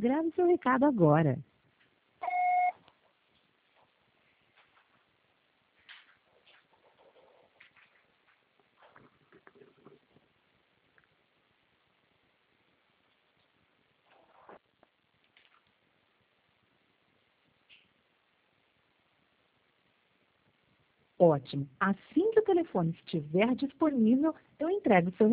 Grave seu recado agora. Ótimo. Assim que o telefone estiver disponível, eu entrego seu